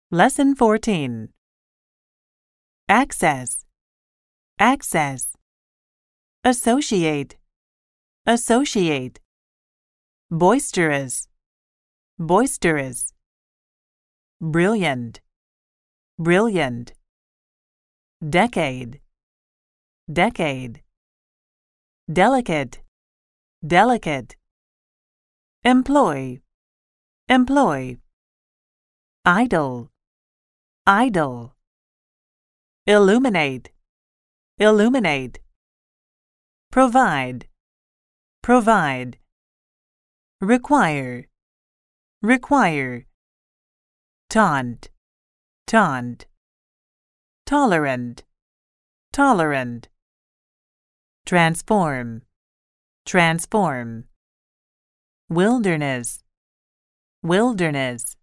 Lesson 14. Access, access. Associate, associate. Boisterous, boisterous. Brilliant, brilliant. Decade, decade. Delicate, delicate. Employ, employ. Idle, idle. Illuminate, illuminate. Provide, provide. Require, require. Taunt, taunt. Tolerant, tolerant. Transform, transform. Wilderness, wilderness.